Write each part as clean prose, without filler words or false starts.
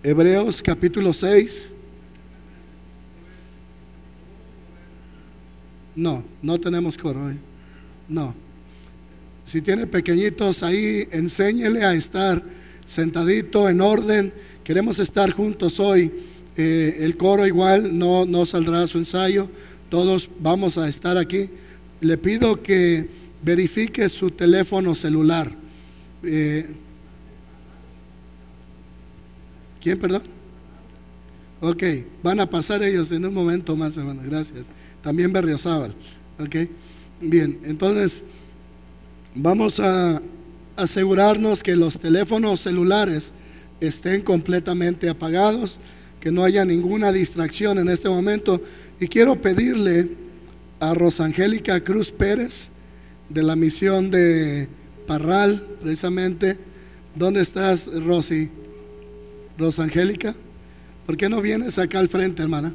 Hebreos capítulo 6. No tenemos coro hoy. No. Si tiene pequeñitos ahí, enséñele a estar sentadito en orden. Queremos estar juntos hoy. El coro igual no saldrá a su ensayo. Todos vamos a estar aquí. Le pido que verifique su teléfono celular. ¿Quién, perdón? Ok, van a pasar ellos en un momento más, hermano, gracias. También Berriozábal, ok. Bien, entonces vamos a asegurarnos que los teléfonos celulares estén completamente apagados, que no haya ninguna distracción en este momento. Y quiero pedirle a Rosangélica Cruz Pérez, de la misión de Parral, precisamente. ¿Dónde estás, Rosy? Rosangélica, ¿por qué no vienes acá al frente, hermana?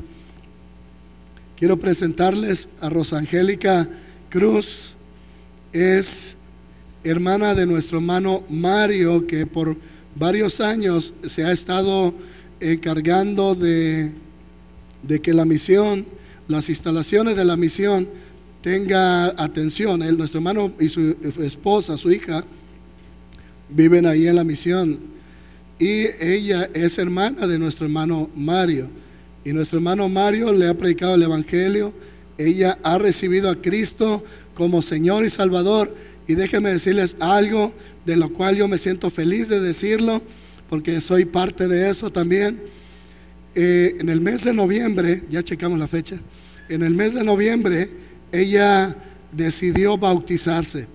Quiero presentarles a Rosangélica Cruz. Es hermana de nuestro hermano Mario, que por varios años se ha estado encargando de que la misión, las instalaciones de la misión tenga atención. Nuestro hermano y su esposa, su hija, viven ahí en la misión. Y ella es hermana de nuestro hermano Mario. Y nuestro hermano Mario le ha predicado el Evangelio. Ella ha recibido a Cristo como Señor y Salvador. Y déjenme decirles algo de lo cual yo me siento feliz de decirlo, porque soy parte de eso también. En el mes de noviembre, ya checamos la fecha, en el mes de noviembre ella decidió bautizarse.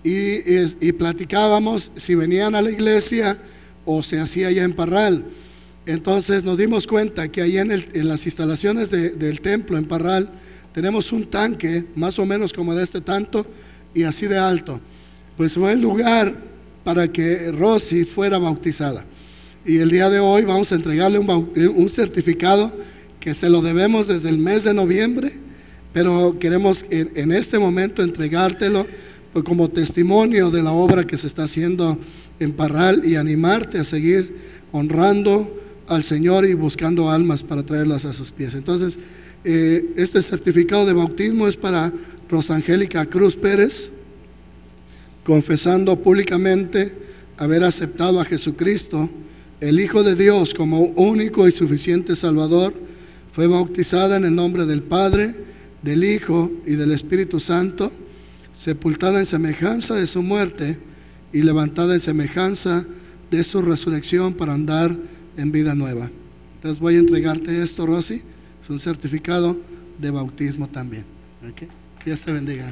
Y platicábamos si venían a la iglesia o se hacía allá en Parral. Entonces nos dimos cuenta que ahí en las instalaciones del templo en Parral tenemos un tanque más o menos como de este tanto y así de alto. Pues fue el lugar para que Rosy fuera bautizada. Y el día de hoy vamos a entregarle un certificado que se lo debemos desde el mes de noviembre, pero queremos en este momento entregártelo pues como testimonio de la obra que se está haciendo en Parral y animarte a seguir honrando al Señor y buscando almas para traerlas a sus pies. Entonces, este certificado de bautismo es para Rosangélica Cruz Pérez, confesando públicamente haber aceptado a Jesucristo, el Hijo de Dios, como único y suficiente Salvador. Fue bautizada en el nombre del Padre, del Hijo y del Espíritu Santo, sepultada en semejanza de su muerte y levantada en semejanza de su resurrección para andar en vida nueva. Entonces voy a entregarte esto, Rosy, es un certificado de bautismo también. ¿Okay? Que Dios te bendiga.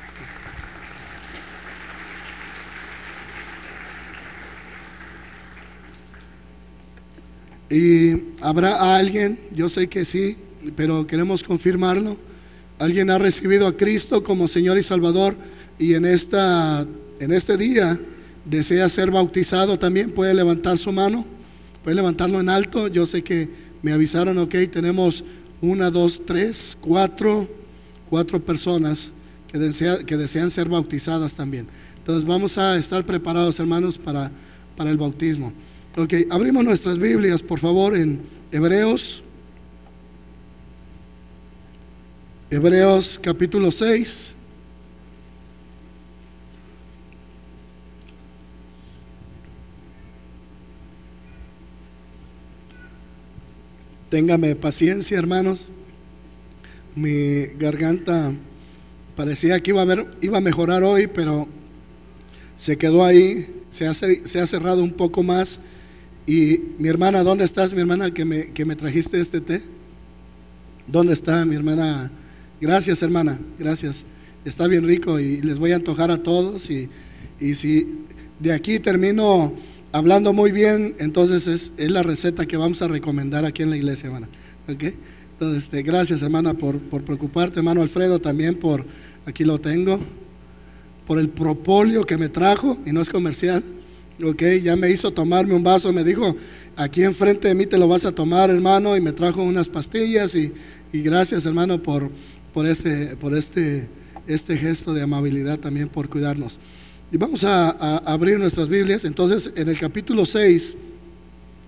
Y habrá alguien, yo sé que sí, pero queremos confirmarlo. Alguien ha recibido a Cristo como Señor y Salvador y en este día desea ser bautizado también. Puede levantar su mano, puede levantarlo en alto. Yo sé que me avisaron, ok, tenemos 1, 2, 3, 4 personas que desean ser bautizadas también. Entonces vamos a estar preparados, hermanos, para el bautismo. Ok, abrimos nuestras Biblias, por favor, en Hebreos capítulo 6. Téngame paciencia, hermanos. Mi garganta parecía que iba a mejorar hoy, pero se quedó ahí, se ha cerrado un poco más. Y mi hermana, ¿dónde estás, mi hermana, que me trajiste este té? ¿Dónde está mi hermana? Gracias, hermana, gracias. Está bien rico y les voy a antojar a todos. Y si de aquí termino hablando muy bien, entonces es la receta que vamos a recomendar aquí en la iglesia, hermana. ¿Okay? Entonces, gracias, hermana, por preocuparte, hermano Alfredo, también aquí lo tengo, por el propóleo que me trajo, y no es comercial. Ok, ya me hizo tomarme un vaso, me dijo, aquí enfrente de mí te lo vas a tomar, hermano, y me trajo unas pastillas y gracias, hermano, por este gesto de amabilidad también, por cuidarnos. Y vamos a abrir nuestras Biblias. Entonces, en el capítulo 6,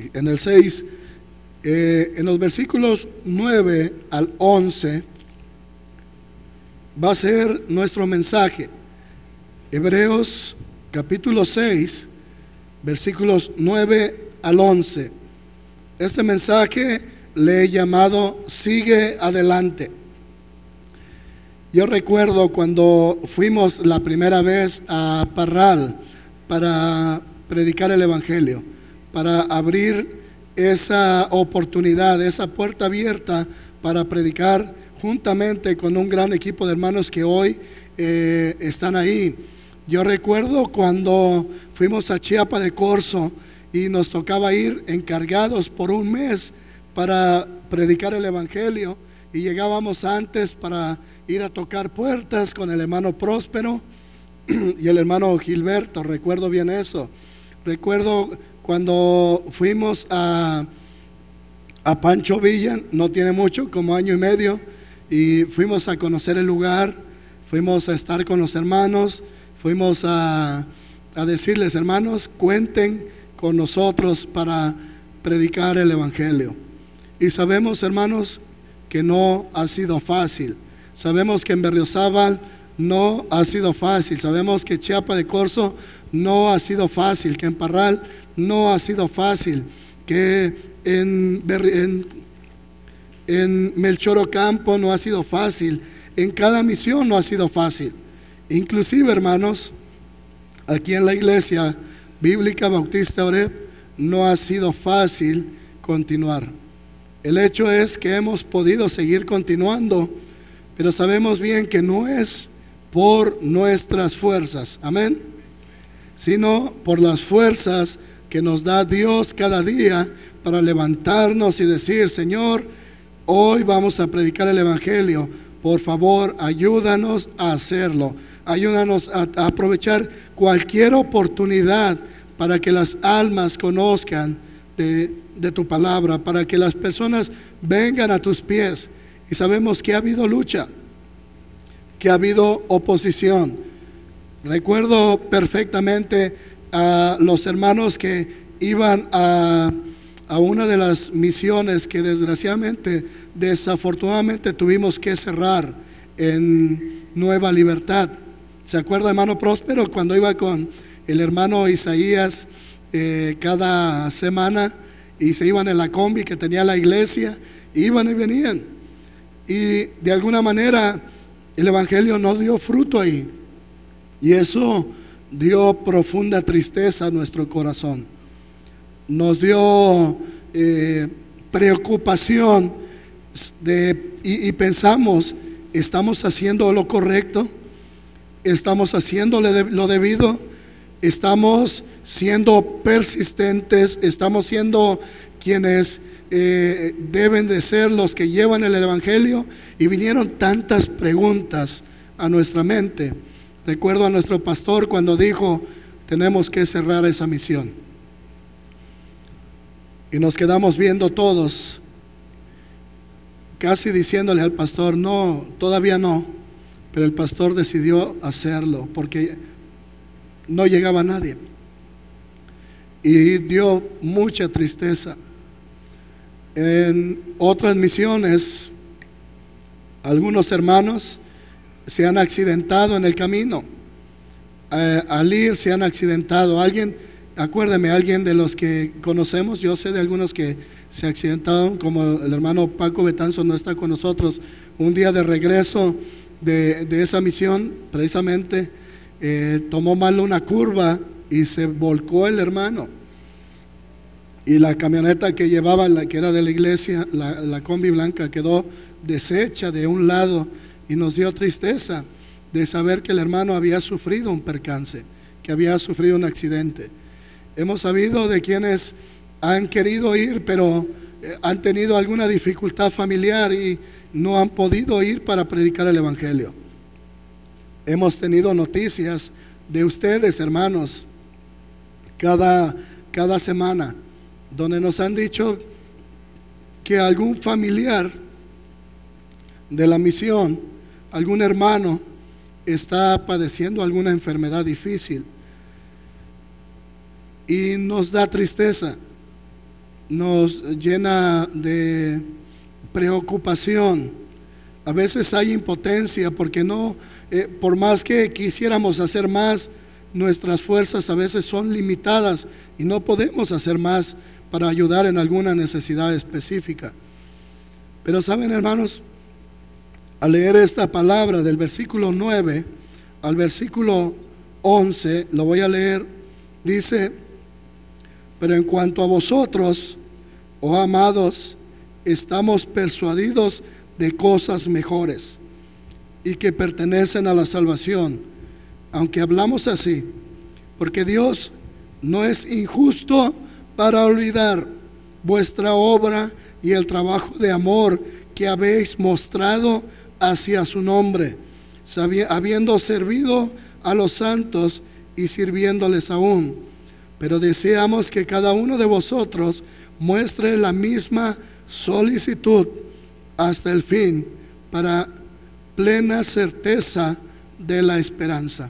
en el 6, en los versículos 9 al 11, va a ser nuestro mensaje. Hebreos capítulo 6, versículos 9 al 11. Este mensaje le he llamado Sigue adelante. Yo recuerdo cuando fuimos la primera vez a Parral para predicar el Evangelio, para abrir esa oportunidad, esa puerta abierta para predicar juntamente con un gran equipo de hermanos que hoy están ahí. Yo recuerdo cuando fuimos a Chiapa de Corzo y nos tocaba ir encargados por un mes para predicar el Evangelio, y llegábamos antes para ir a tocar puertas con el hermano Próspero y el hermano Gilberto. Recuerdo bien eso. Recuerdo cuando fuimos a Pancho Villa, no tiene mucho, como año y medio, y fuimos a conocer el lugar, fuimos a estar con los hermanos, fuimos a decirles: hermanos, cuenten con nosotros para predicar el Evangelio. Y sabemos, hermanos, que no ha sido fácil. Sabemos que en Berriozábal no ha sido fácil. Sabemos que Chiapa de Corzo no ha sido fácil, que en Parral no ha sido fácil, que en Melchor Ocampo no ha sido fácil, en cada misión no ha sido fácil. Inclusive, hermanos, aquí en la iglesia bíblica Bautista Oreb no ha sido fácil continuar. El hecho es que hemos podido seguir continuando, pero sabemos bien que no es por nuestras fuerzas, amén, sino por las fuerzas que nos da Dios cada día para levantarnos y decir: Señor, hoy vamos a predicar el Evangelio, por favor, ayúdanos a hacerlo, ayúdanos a aprovechar cualquier oportunidad para que las almas conozcan de tu palabra, para que las personas vengan a tus pies. Y sabemos que ha habido lucha, que ha habido oposición. Recuerdo perfectamente a los hermanos que iban a una de las misiones que desafortunadamente tuvimos que cerrar en Nueva Libertad. ¿Se acuerda, hermano Próspero, cuando iba con el hermano Isaías cada semana y se iban en la combi que tenía la iglesia, iban y venían? Y de alguna manera el Evangelio no dio fruto ahí, y eso dio profunda tristeza a nuestro corazón. Nos dio preocupación y pensamos: ¿estamos haciendo lo correcto? ¿Estamos haciendo lo debido? ¿Estamos siendo persistentes? ¿Estamos siendo quienes deben de ser los que llevan el Evangelio? Y vinieron tantas preguntas a nuestra mente. Recuerdo a nuestro pastor cuando dijo: tenemos que cerrar esa misión. Y nos quedamos viendo todos, casi diciéndole al pastor: no, todavía no. Pero el pastor decidió hacerlo porque no llegaba nadie, y dio mucha tristeza. En otras misiones, algunos hermanos se han accidentado en el camino. Al ir se han accidentado. Alguien de los que conocemos, yo sé de algunos que se accidentaron, como el hermano Paco Betanzo, no está con nosotros. Un día de regreso de esa misión, precisamente, tomó mal una curva y se volcó el hermano, y la camioneta que llevaba, la que era de la iglesia, la combi blanca, quedó deshecha de un lado, y nos dio tristeza de saber que el hermano había sufrido un percance, que había sufrido un accidente. Hemos sabido de quienes han querido ir, pero han tenido alguna dificultad familiar y no han podido ir para predicar el Evangelio. Hemos tenido noticias de ustedes, hermanos, cada semana, donde nos han dicho que algún familiar de la misión, algún hermano, está padeciendo alguna enfermedad difícil, y nos da tristeza. nos llena de preocupación. A veces hay impotencia porque por más que quisiéramos hacer más, nuestras fuerzas a veces son limitadas y no podemos hacer más para ayudar en alguna necesidad específica. Pero saben, hermanos, al leer esta palabra del versículo 9 al versículo 11, lo voy a leer, dice: pero en cuanto a vosotros, oh amados, estamos persuadidos de cosas mejores y que pertenecen a la salvación, aunque hablamos así, porque Dios no es injusto para olvidar vuestra obra y el trabajo de amor que habéis mostrado hacia su nombre, habiendo servido a los santos y sirviéndoles aún. Pero deseamos que cada uno de vosotros muestre la misma solicitud hasta el fin, para plena certeza de la esperanza.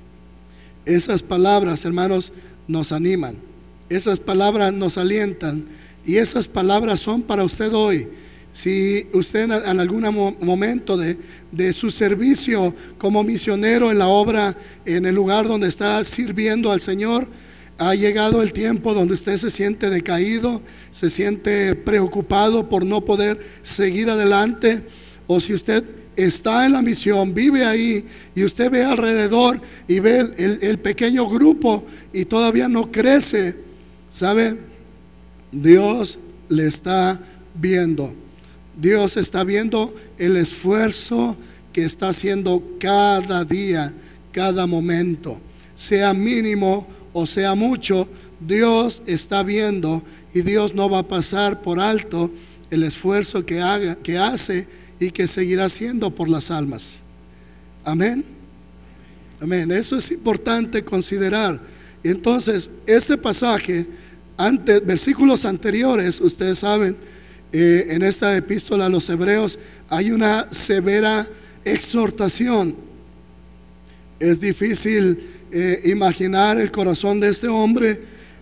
Esas palabras, hermanos, nos animan, esas palabras nos alientan, y esas palabras son para usted hoy. Si usted en algún momento de su servicio como misionero en la obra, en el lugar donde está sirviendo al Señor, ha llegado el tiempo donde usted se siente decaído, se siente preocupado por no poder seguir adelante, o si usted está en la misión, vive ahí, y usted ve alrededor y ve el pequeño grupo y todavía no crece, ¿sabe? Dios le está viendo. Dios está viendo el esfuerzo que está haciendo cada día, cada momento, sea mínimo o sea mucho. Dios está viendo, y Dios no va a pasar por alto el esfuerzo que hace y que seguirá haciendo por las almas. Amén. Amén. Eso es importante considerar. Entonces, este pasaje, versículos anteriores, ustedes saben, en esta epístola a los Hebreos hay una severa exhortación. Es difícil imaginar el corazón de este hombre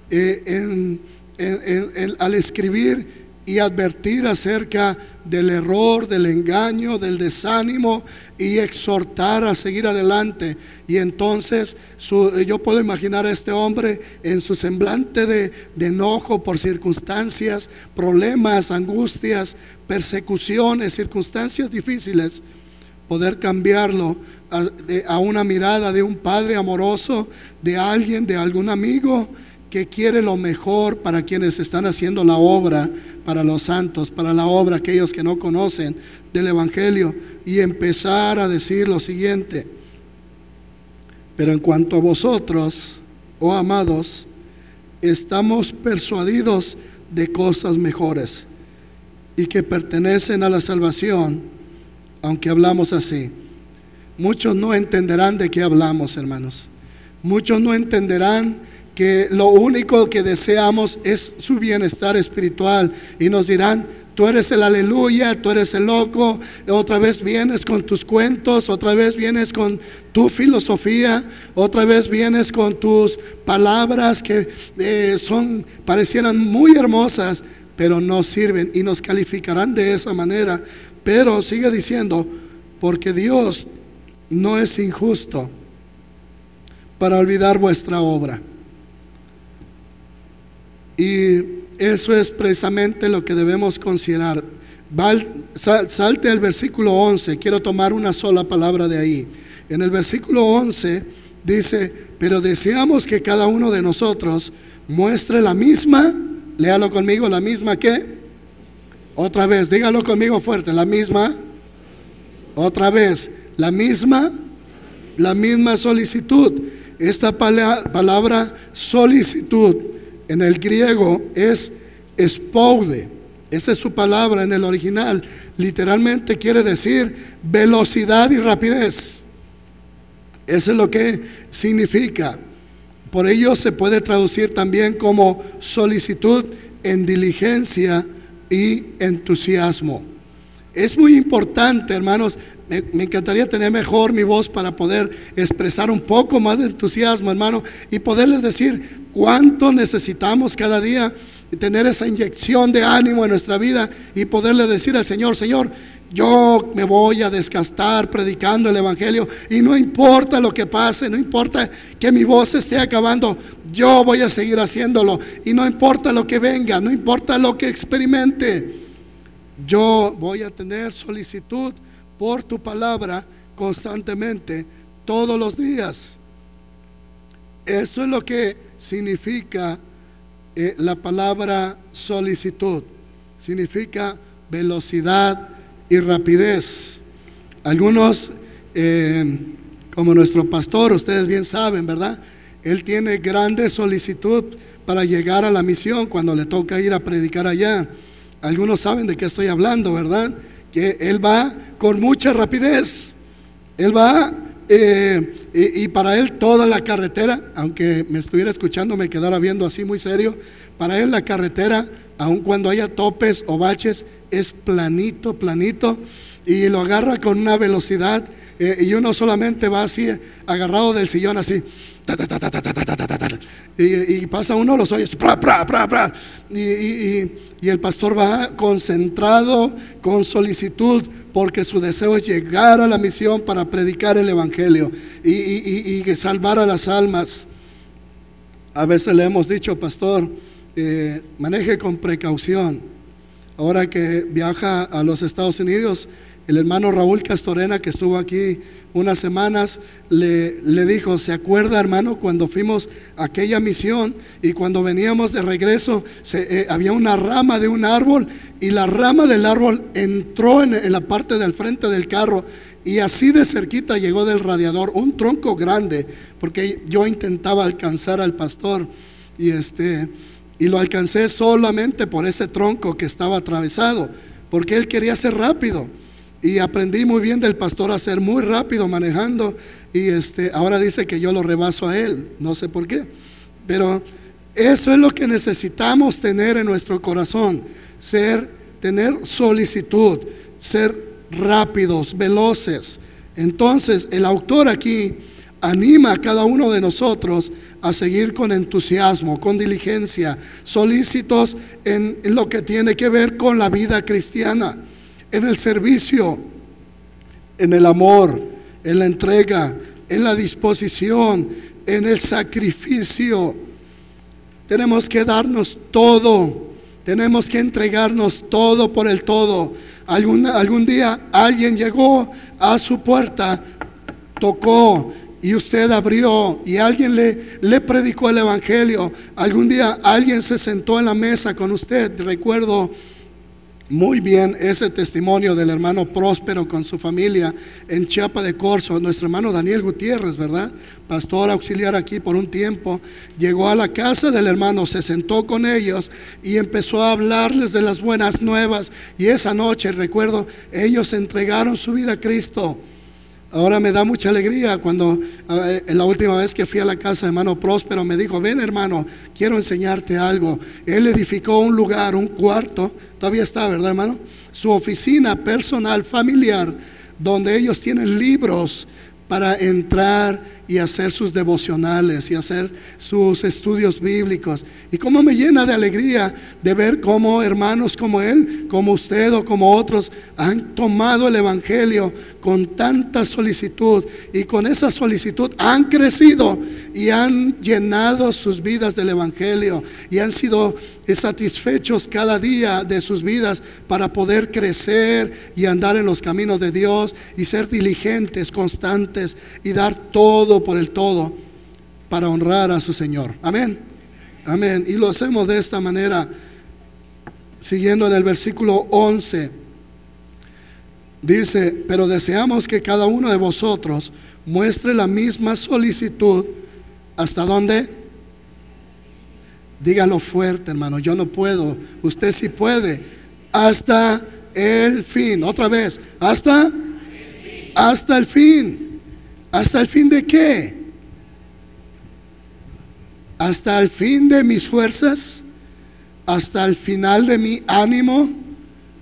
al escribir y advertir acerca del error, del engaño, del desánimo, y exhortar a seguir adelante. Y entonces yo puedo imaginar a este hombre en su semblante de enojo por circunstancias, problemas, angustias, persecuciones, circunstancias difíciles, poder cambiarlo a una mirada de un padre amoroso, de alguien, de algún amigo que quiere lo mejor para quienes están haciendo la obra, para los santos, para la obra, aquellos que no conocen del Evangelio, y empezar a decir lo siguiente: pero en cuanto a vosotros, oh amados, estamos persuadidos de cosas mejores y que pertenecen a la salvación, aunque hablamos así. Muchos no entenderán de qué hablamos, hermanos. Muchos no entenderán que lo único que deseamos es su bienestar espiritual, y nos dirán: tú eres el aleluya, tú eres el loco, otra vez vienes con tus cuentos, otra vez vienes con tu filosofía, otra vez vienes con tus palabras que parecieran muy hermosas, pero no sirven, y nos calificarán de esa manera. Pero sigue diciendo: porque Dios no es injusto para olvidar vuestra obra. Y eso es precisamente lo que debemos considerar. Salte al versículo 11, quiero tomar una sola palabra de ahí. En el versículo 11 dice: pero deseamos que cada uno de nosotros muestre la misma, léalo conmigo, la misma ¿qué? Otra vez, dígalo conmigo fuerte, la misma, otra vez, la misma solicitud. Esta palabra solicitud en el griego es espoude. Esa es su palabra en el original. Literalmente quiere decir velocidad y rapidez. Eso es lo que significa. Por ello se puede traducir también como solicitud en diligencia y entusiasmo. Es muy importante, hermanos. Me encantaría tener mejor mi voz para poder expresar un poco más de entusiasmo, hermano, y poderles decir cuánto necesitamos cada día tener esa inyección de ánimo en nuestra vida y poderle decir al Señor: Señor, yo me voy a desgastar predicando el Evangelio, y no importa lo que pase, no importa que mi voz se esté acabando, yo voy a seguir haciéndolo, y no importa lo que venga, no importa lo que experimente, yo voy a tener solicitud por tu palabra constantemente, todos los días. Eso es lo que significa la palabra solicitud. Significa velocidad y rapidez. Algunos, como nuestro pastor, ustedes bien saben, ¿verdad? Él tiene grande solicitud para llegar a la misión cuando le toca ir a predicar allá. Algunos saben de qué estoy hablando, ¿verdad? Que él va con mucha rapidez. Él va y para él toda la carretera, aunque me estuviera escuchando me quedara viendo así muy serio, para él la carretera, aun cuando haya topes o baches, es planito, planito, y lo agarra con una velocidad, y uno solamente va así agarrado del sillón así, y pasa uno los ojos, y el pastor va concentrado, con solicitud, porque su deseo es llegar a la misión para predicar el Evangelio y salvar a las almas. A veces le hemos dicho: pastor, maneje con precaución. Ahora que viaja a los Estados Unidos, el hermano Raúl Castorena, que estuvo aquí unas semanas, le dijo: ¿se acuerda, hermano, cuando fuimos a aquella misión y cuando veníamos de regreso había una rama de un árbol, y la rama del árbol entró en la parte del frente del carro, y así de cerquita llegó del radiador, un tronco grande, porque yo intentaba alcanzar al pastor y lo alcancé solamente por ese tronco que estaba atravesado, porque él quería ser rápido. Y aprendí muy bien del pastor a ser muy rápido manejando, y ahora dice que yo lo rebaso a él, no sé por qué, pero eso es lo que necesitamos tener en nuestro corazón: tener solicitud, ser rápidos, veloces. Entonces el autor aquí anima a cada uno de nosotros a seguir con entusiasmo, con diligencia, solícitos en lo que tiene que ver con la vida cristiana, en el servicio, en el amor, en la entrega, en la disposición, en el sacrificio. Tenemos que darnos todo, tenemos que entregarnos todo por el todo. Algún día alguien llegó a su puerta, tocó, y usted abrió, y alguien le predicó el Evangelio. Algún día alguien se sentó en la mesa con usted. Recuerdo muy bien ese testimonio del hermano Próspero con su familia en Chiapa de Corzo. Nuestro hermano Daniel Gutiérrez, ¿verdad? Pastor auxiliar aquí por un tiempo, llegó a la casa del hermano, se sentó con ellos y empezó a hablarles de las buenas nuevas. Y esa noche, recuerdo, ellos entregaron su vida a Cristo. Ahora me da mucha alegría cuando la última vez que fui a la casa de hermano Próspero me dijo: ven, hermano, quiero enseñarte algo. Él edificó un lugar, un cuarto, todavía está, ¿verdad, hermano? Su oficina personal, familiar, donde ellos tienen libros para entrar y hacer sus devocionales y hacer sus estudios bíblicos. Y cómo me llena de alegría de ver cómo hermanos como él, como usted o como otros, han tomado el Evangelio con tanta solicitud, y con esa solicitud han crecido y han llenado sus vidas del Evangelio, y han sido satisfechos cada día de sus vidas para poder crecer y andar en los caminos de Dios y ser diligentes, constantes, y dar todo por el todo para honrar a su Señor. Amén, amén. Y lo hacemos de esta manera, siguiendo en el versículo 11. Dice: pero deseamos que cada uno de vosotros muestre la misma solicitud. ¿Hasta dónde? Dígalo fuerte, hermano. Yo no puedo, usted sí puede. Hasta el fin. Otra vez, hasta el fin. ¿Hasta el fin de qué? ¿Hasta el fin de mis fuerzas? ¿Hasta el final de mi ánimo?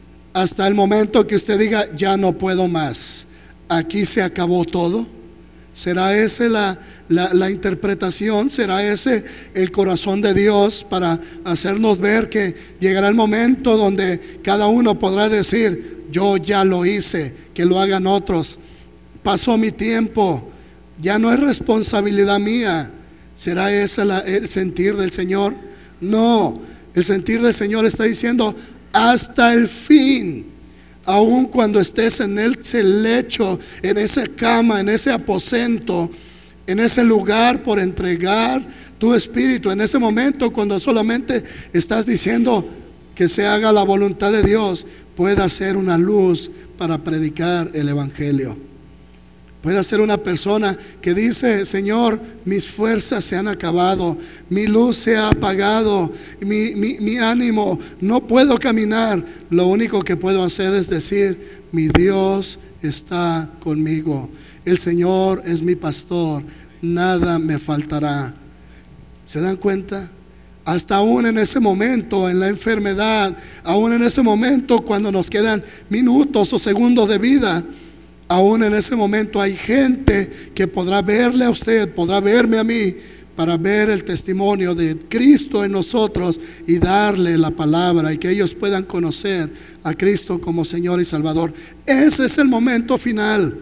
¿Hasta el momento que usted diga: ya no puedo más, aquí se acabó todo? ¿Será ese la interpretación? ¿Será ese el corazón de Dios para hacernos ver que llegará el momento donde cada uno podrá decir: yo ya lo hice, que lo hagan otros, pasó mi tiempo, ya no es responsabilidad mía? ¿Será ese el sentir del Señor? No, el sentir del Señor está diciendo: hasta el fin. Aun cuando estés en ese lecho, en esa cama, en ese aposento, en ese lugar por entregar tu espíritu, en ese momento cuando solamente estás diciendo que se haga la voluntad de Dios, pueda ser una luz para predicar el evangelio. Puede ser una persona que dice: Señor, mis fuerzas se han acabado, mi luz se ha apagado, mi ánimo, no puedo caminar. Lo único que puedo hacer es decir: mi Dios está conmigo, el Señor es mi pastor, nada me faltará. ¿Se dan cuenta? Hasta aún en ese momento, en la enfermedad, aún en ese momento cuando nos quedan minutos o segundos de vida, aún en ese momento hay gente que podrá verle a usted, podrá verme a mí, para ver el testimonio de Cristo en nosotros y darle la palabra, y que ellos puedan conocer a Cristo como Señor y Salvador. Ese es el momento final.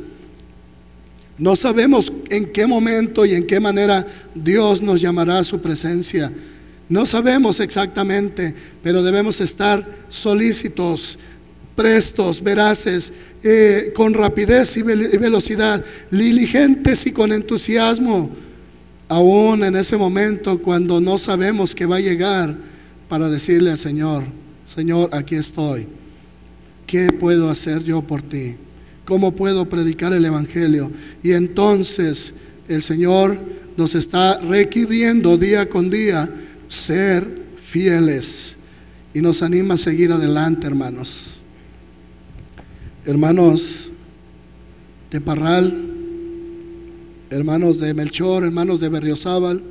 No sabemos en qué momento y en qué manera Dios nos llamará a su presencia. No sabemos exactamente, pero debemos estar solícitos, prestos, veraces, con rapidez y velocidad, diligentes y con entusiasmo, aún en ese momento cuando no sabemos que va a llegar, para decirle al Señor: Señor, aquí estoy, ¿qué puedo hacer yo por ti? ¿Cómo puedo predicar el evangelio? Y entonces el Señor nos está requiriendo día con día ser fieles, y nos anima a seguir adelante, hermanos. Hermanos de Parral, hermanos de Melchor, hermanos de Berriozábal,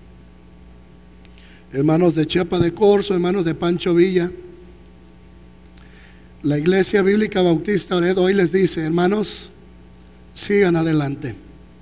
hermanos de Chiapa de Corzo, hermanos de Pancho Villa, la Iglesia Bíblica Bautista Ored hoy les dice: hermanos, sigan adelante,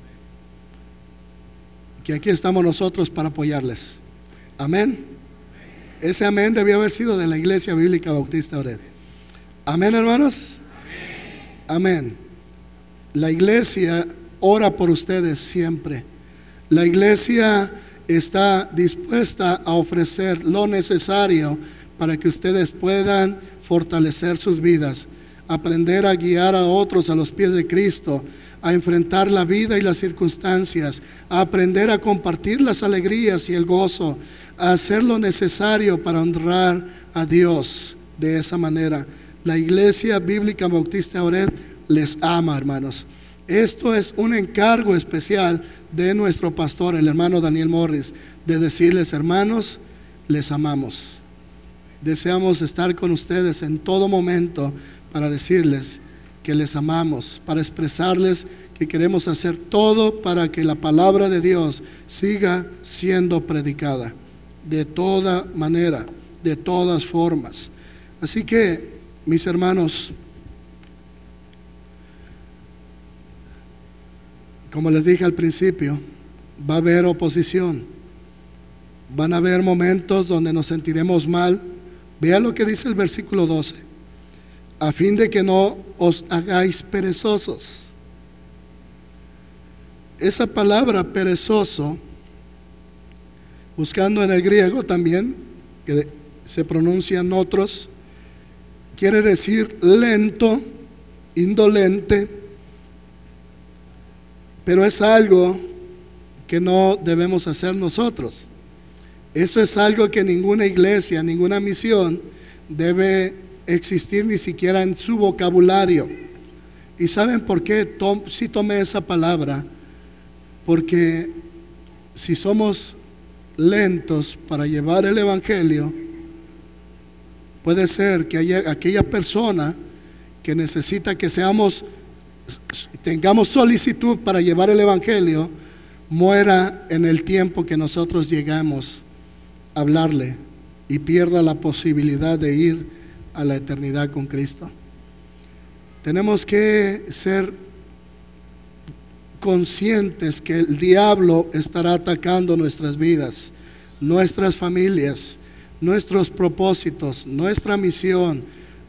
que aquí estamos nosotros para apoyarles. Amén. Ese amén debió haber sido de la Iglesia Bíblica Bautista Ored. Amén, hermanos. Amén. La iglesia ora por ustedes siempre. La iglesia está dispuesta a ofrecer lo necesario para que ustedes puedan fortalecer sus vidas, aprender a guiar a otros a los pies de Cristo, a enfrentar la vida y las circunstancias, a aprender a compartir las alegrías y el gozo, a hacer lo necesario para honrar a Dios de esa manera. La Iglesia Bíblica Bautista Ored les ama, hermanos. Esto es un encargo especial de nuestro pastor, el hermano Daniel Morris, de decirles: hermanos, les amamos. Deseamos estar con ustedes en todo momento para decirles que les amamos, para expresarles que queremos hacer todo para que la palabra de Dios siga siendo predicada de toda manera, de todas formas. Así que, mis hermanos, como les dije al principio, va a haber oposición, van a haber momentos donde nos sentiremos mal. Vea lo que dice el versículo 12: a fin de que no os hagáis perezosos. Esa palabra perezoso, buscando en el griego también, que se pronuncian otros, quiere decir lento, indolente, pero es algo que no debemos hacer nosotros. Eso es algo que ninguna iglesia, ninguna misión debe existir ni siquiera en su vocabulario. ¿Y saben por qué sí tomé esa palabra? Porque si somos lentos para llevar el evangelio, puede ser que haya aquella persona que necesita que tengamos solicitud para llevar el evangelio, muera en el tiempo que nosotros llegamos a hablarle y pierda la posibilidad de ir a la eternidad con Cristo. Tenemos que ser conscientes que el diablo estará atacando nuestras vidas, nuestras familias, nuestros propósitos, nuestra misión,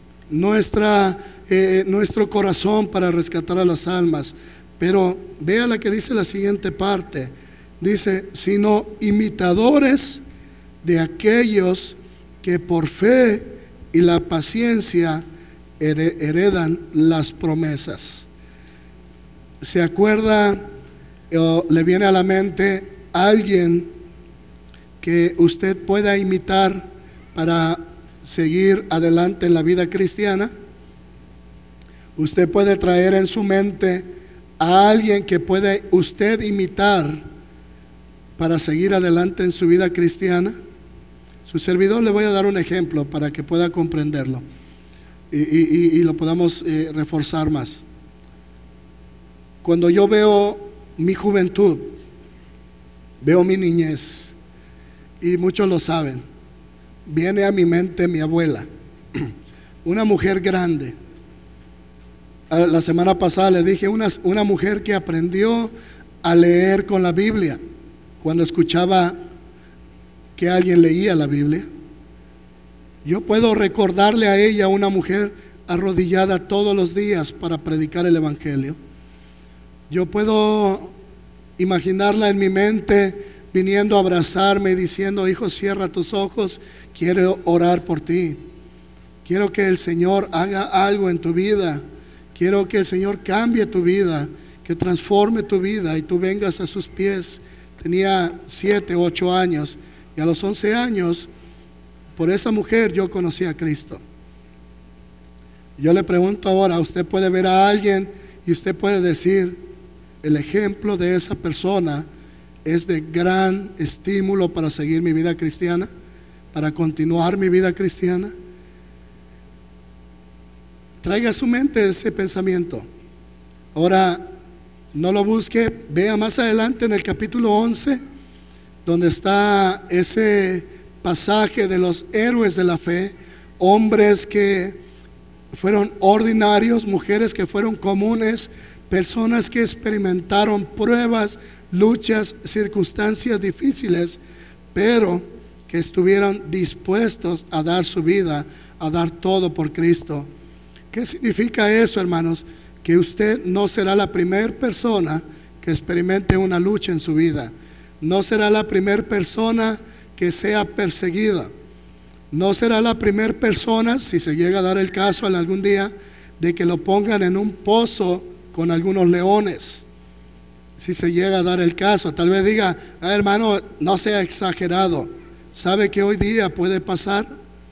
nuestro corazón para rescatar a las almas. Pero vea la que dice la siguiente parte. Dice, sino imitadores de aquellos que por fe y la paciencia heredan las promesas. ¿Se acuerda o le viene a la mente alguien que usted pueda imitar para seguir adelante en la vida cristiana? Usted puede traer en su mente a alguien que puede usted imitar para seguir adelante en su vida cristiana. Su servidor le voy a dar un ejemplo para que pueda comprenderlo y lo podamos reforzar más. Cuando yo veo mi juventud, veo mi niñez, y muchos lo saben, viene a mi mente mi abuela, una mujer grande. La semana pasada le dije, una mujer que aprendió a leer con la Biblia, cuando escuchaba que alguien leía la Biblia. Yo puedo recordarle a ella, una mujer arrodillada todos los días para predicar el Evangelio. Yo puedo imaginarla en mi mente viniendo a abrazarme y diciendo, hijo, cierra tus ojos, quiero orar por ti. Quiero que el Señor haga algo en tu vida. Quiero que el Señor cambie tu vida, que transforme tu vida y tú vengas a sus pies. Tenía 7, 8 años y a los 11 años, por esa mujer yo conocí a Cristo. Yo le pregunto ahora, usted puede ver a alguien y usted puede decir, el ejemplo de esa persona es de gran estímulo para seguir mi vida cristiana, para continuar mi vida cristiana. Traiga a su mente ese pensamiento. Ahora, no lo busque, vea más adelante en el capítulo 11, donde está ese pasaje de los héroes de la fe, hombres que fueron ordinarios, mujeres que fueron comunes, personas que experimentaron pruebas, luchas, circunstancias difíciles, pero que estuvieron dispuestos a dar su vida, a dar todo por Cristo. ¿Qué significa eso, hermanos? Que usted no será la primera persona que experimente una lucha en su vida. No será la primera persona que sea perseguida. No será la primera persona, si se llega a dar el caso en algún día, de que lo pongan en un pozo con algunos leones. Si se llega a dar el caso, tal vez diga, hermano, no sea exagerado. ¿Sabe que hoy día puede pasar?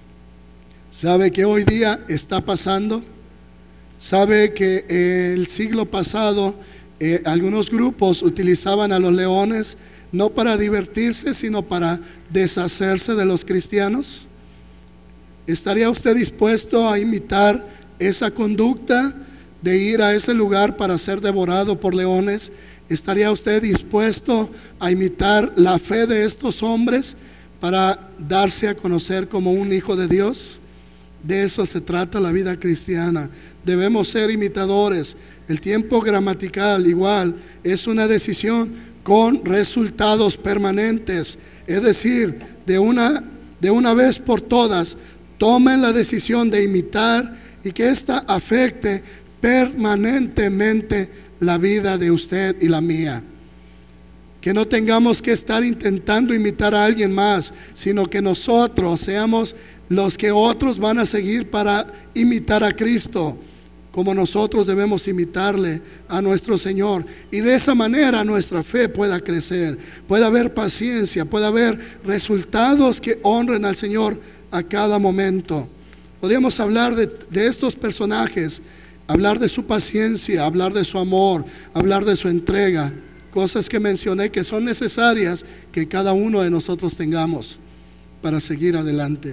¿Sabe que hoy día está pasando? ¿Sabe que el siglo pasado algunos grupos utilizaban a los leones no para divertirse, sino para deshacerse de los cristianos? ¿Estaría usted dispuesto a imitar esa conducta de ir a ese lugar para ser devorado por leones? ¿Estaría usted dispuesto a imitar la fe de estos hombres para darse a conocer como un hijo de Dios? De eso se trata la vida cristiana. Debemos ser imitadores. El tiempo gramatical igual es una decisión con resultados permanentes. Es decir, de una vez por todas, tomen la decisión de imitar y que ésta afecte permanentemente la vida de usted y la mía. Que no tengamos que estar intentando imitar a alguien más, sino que nosotros seamos los que otros van a seguir para imitar a Cristo, como nosotros debemos imitarle a nuestro Señor. Y de esa manera nuestra fe pueda crecer, pueda haber paciencia, pueda haber resultados que honren al Señor a cada momento. Podríamos hablar de estos personajes, hablar de su paciencia, hablar de su amor, hablar de su entrega, cosas que mencioné que son necesarias que cada uno de nosotros tengamos para seguir adelante.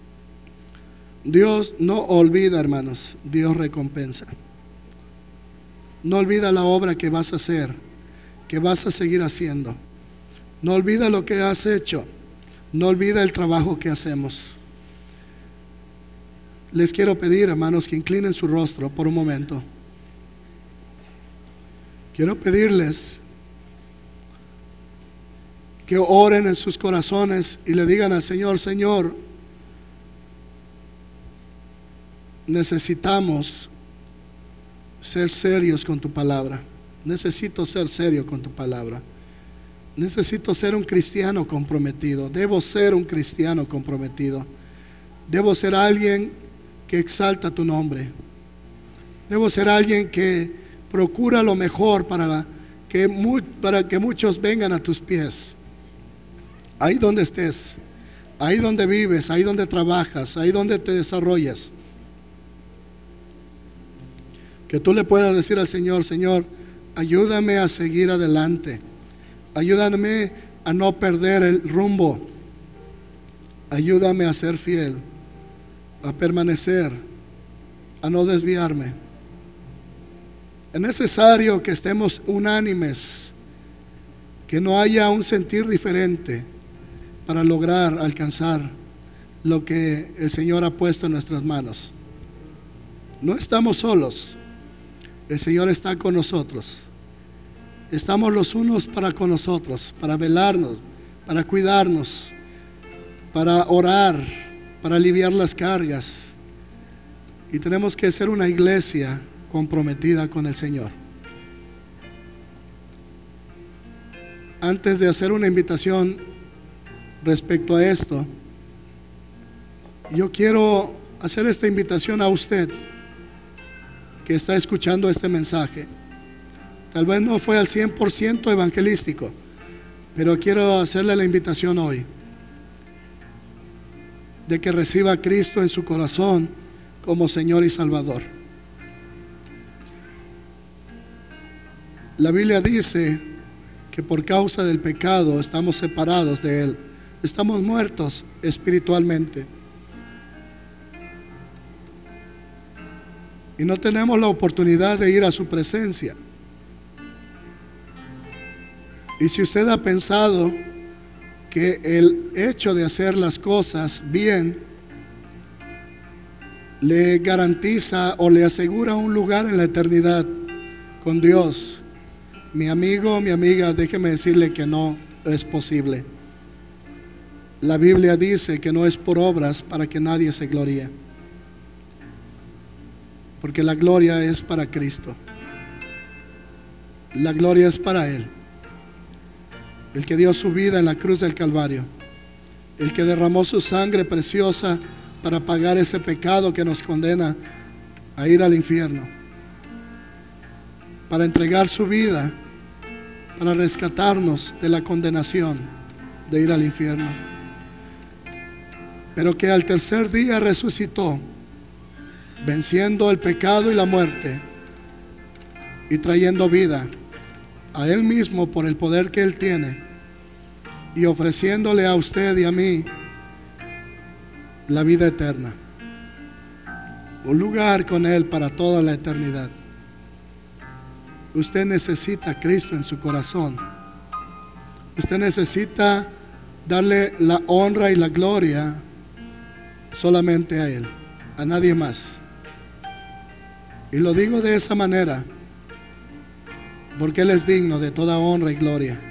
Dios no olvida, hermanos, Dios recompensa. No olvida la obra que vas a hacer, que vas a seguir haciendo. No olvida lo que has hecho, no olvida el trabajo que hacemos. Les quiero pedir, hermanos, que inclinen su rostro por un momento. quiero pedirles que oren en sus corazones y le digan al Señor: Señor, necesitamos ser serios con tu palabra. Necesito ser serio con tu palabra. Necesito ser un cristiano comprometido. Debo ser un cristiano comprometido. Debo ser alguien que exalta tu nombre. Debo ser alguien que procura lo mejor para que muchos vengan a tus pies. Ahí donde estés, ahí donde vives, ahí donde trabajas, ahí donde te desarrollas. Que tú le puedas decir al Señor: Señor, ayúdame a seguir adelante. Ayúdame a no perder el rumbo. Ayúdame a ser fiel, a permanecer, a no desviarme. Es necesario que estemos unánimes, que no haya un sentir diferente para lograr alcanzar lo que el Señor ha puesto en nuestras manos. No estamos solos, el Señor está con nosotros. Estamos los unos para con nosotros, para velarnos, para cuidarnos, para orar, para aliviar las cargas. Y tenemos que ser una iglesia comprometida con el Señor. Antes de hacer una invitación respecto a esto, yo quiero hacer esta invitación a usted que está escuchando este mensaje. Tal vez no fue al 100% evangelístico, pero quiero hacerle la invitación hoy de que reciba a Cristo en su corazón como Señor y Salvador. La Biblia dice que por causa del pecado estamos separados de Él, estamos muertos espiritualmente y no tenemos la oportunidad de ir a su presencia. Y si usted ha pensado que el hecho de hacer las cosas bien le garantiza o le asegura un lugar en la eternidad con Dios, mi amigo, mi amiga, déjeme decirle que no es posible. La Biblia dice que no es por obras para que nadie se gloríe, porque la gloria es para Cristo. La gloria es para Él, el que dio su vida en la cruz del Calvario, el que derramó su sangre preciosa para pagar ese pecado que nos condena a ir al infierno, para entregar su vida, para rescatarnos de la condenación de ir al infierno, pero que al tercer día resucitó, venciendo el pecado y la muerte y trayendo vida a Él mismo por el poder que Él tiene, y ofreciéndole a usted y a mí la vida eterna, un lugar con Él para toda la eternidad. Usted necesita a Cristo en su corazón. Usted necesita darle la honra y la gloria solamente a Él, a nadie más. Y lo digo de esa manera porque Él es digno de toda honra y gloria.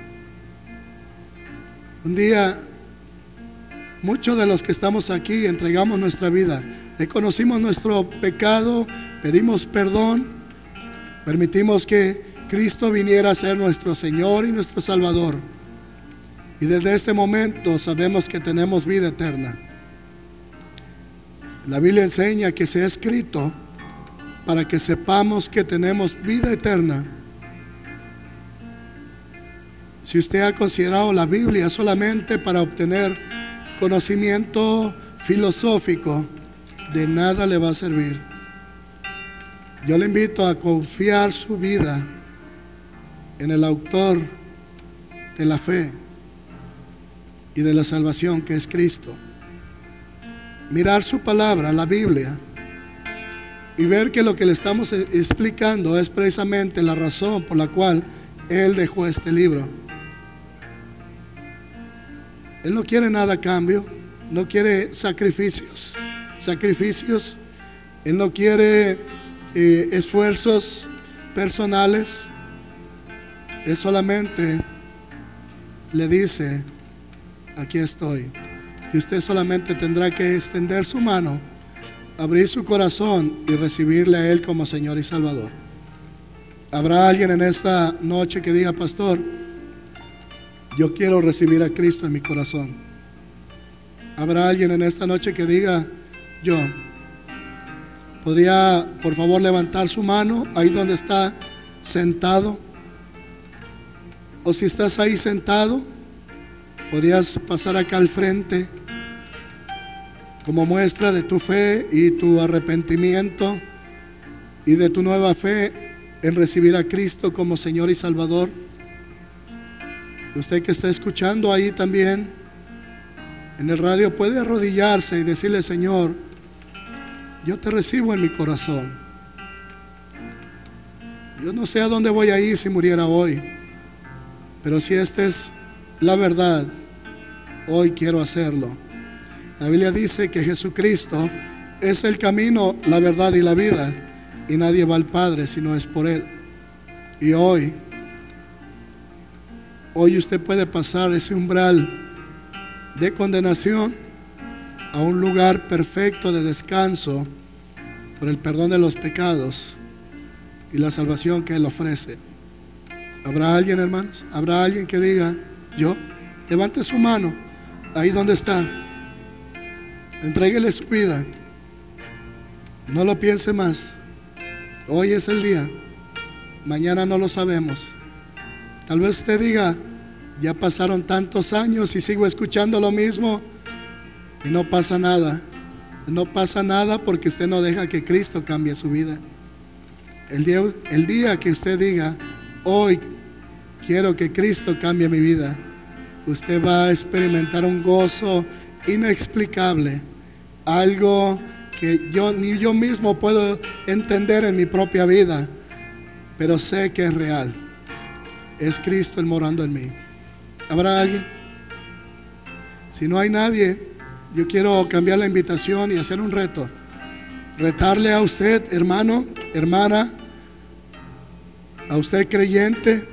Un día, muchos de los que estamos aquí entregamos nuestra vida, reconocimos nuestro pecado, pedimos perdón, permitimos que Cristo viniera a ser nuestro Señor y nuestro Salvador. Y desde este momento sabemos que tenemos vida eterna. La Biblia enseña que se ha escrito para que sepamos que tenemos vida eterna. Si usted ha considerado la Biblia solamente para obtener conocimiento filosófico, de nada le va a servir. Yo le invito a confiar su vida en el autor de la fe y de la salvación, que es Cristo. Mirar su palabra, la Biblia, y ver que lo que le estamos explicando es precisamente la razón por la cual Él dejó este libro. Él no quiere nada a cambio, no quiere sacrificios. Él no quiere esfuerzos personales. Él solamente le dice: aquí estoy. Y usted solamente tendrá que extender su mano, abrir su corazón y recibirle a Él como Señor y Salvador. ¿Habrá alguien en esta noche que diga: pastor, yo quiero recibir a Cristo en mi corazón? ¿Habrá alguien en esta noche que diga: yo? ¿Podría por favor levantar su mano ahí donde está sentado? O si estás ahí sentado, podrías pasar acá al frente como muestra de tu fe y tu arrepentimiento y de tu nueva fe en recibir a Cristo como Señor y Salvador. Usted que está escuchando ahí también en el radio puede arrodillarse y decirle: Señor, yo te recibo en mi corazón. Yo no sé a dónde voy a ir si muriera hoy, pero si esta es la verdad, hoy quiero hacerlo. La Biblia dice que Jesucristo es el camino, la verdad y la vida, y nadie va al Padre si no es por Él. Y hoy usted puede pasar ese umbral de condenación a un lugar perfecto de descanso por el perdón de los pecados y la salvación que Él ofrece. ¿Habrá alguien, hermanos? ¿Habrá alguien que diga: yo? Levante su mano ahí donde está. Entréguele su vida. No lo piense más. Hoy es el día. Mañana no lo sabemos. Tal vez usted diga: ya pasaron tantos años y sigo escuchando lo mismo y no pasa nada. No pasa nada porque usted no deja que Cristo cambie su vida. El día que usted diga: hoy quiero que Cristo cambie mi vida, usted va a experimentar un gozo inexplicable, algo que ni yo mismo puedo entender en mi propia vida, pero sé que es real. Es Cristo el morando en mí. ¿Habrá alguien? Si no hay nadie, yo quiero cambiar la invitación y hacer un reto. Retarle a usted, hermano, hermana, a usted creyente,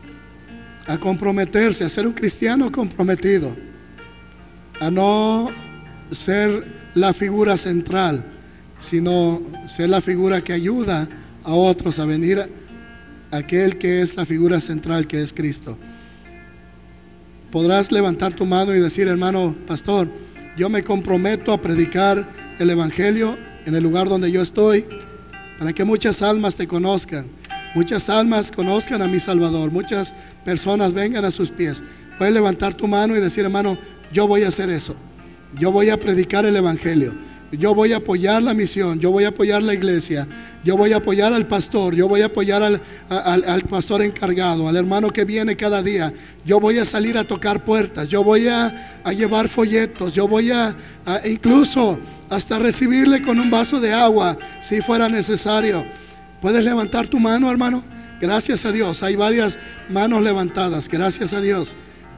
a comprometerse, a ser un cristiano comprometido, a no ser la figura central, sino ser la figura que ayuda a otros a venir a aquel que es la figura central, que es Cristo. Podrás levantar tu mano y decir: hermano pastor, yo me comprometo a predicar el Evangelio en el lugar donde yo estoy, para que muchas almas te conozcan, muchas almas conozcan a mi Salvador, muchas personas vengan a sus pies. Puedes levantar tu mano y decir: hermano, yo voy a hacer eso. Yo voy a predicar el Evangelio. Yo voy a apoyar la misión. Yo voy a apoyar la iglesia. Yo voy a apoyar al pastor. Yo voy a apoyar al pastor encargado, al hermano que viene cada día. Yo voy a salir a tocar puertas. Yo voy a llevar folletos. Yo voy a incluso hasta recibirle con un vaso de agua si fuera necesario. ¿Puedes levantar tu mano, hermano? Gracias a Dios. Hay varias manos levantadas. Gracias a Dios.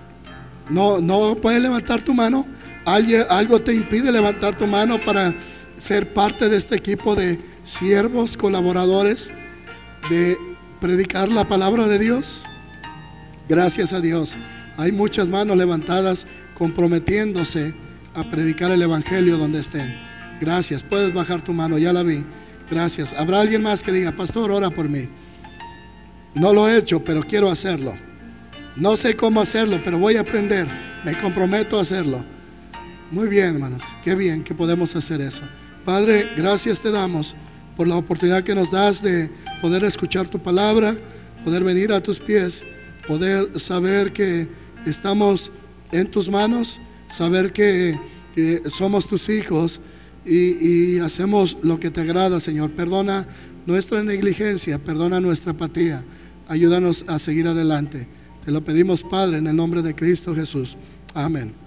No puedes levantar tu mano. ¿Algo te impide levantar tu mano para ser parte de este equipo de siervos, colaboradores, de predicar la palabra de Dios? Gracias a Dios. Hay muchas manos levantadas comprometiéndose a predicar el Evangelio donde estén. Gracias. Puedes bajar tu mano, ya la vi. Gracias. ¿Habrá alguien más que diga: pastor, ora por mí? No lo he hecho, pero quiero hacerlo. No sé cómo hacerlo, pero voy a aprender. Me comprometo a hacerlo. Muy bien, hermanos, qué bien que podemos hacer eso. Padre, gracias te damos por la oportunidad que nos das de poder escuchar tu palabra, poder venir a tus pies, poder saber que estamos en tus manos, saber que somos tus hijos y hacemos lo que te agrada, Señor. Perdona nuestra negligencia, perdona nuestra apatía, ayúdanos a seguir adelante. Te lo pedimos, Padre, en el nombre de Cristo Jesús. Amén.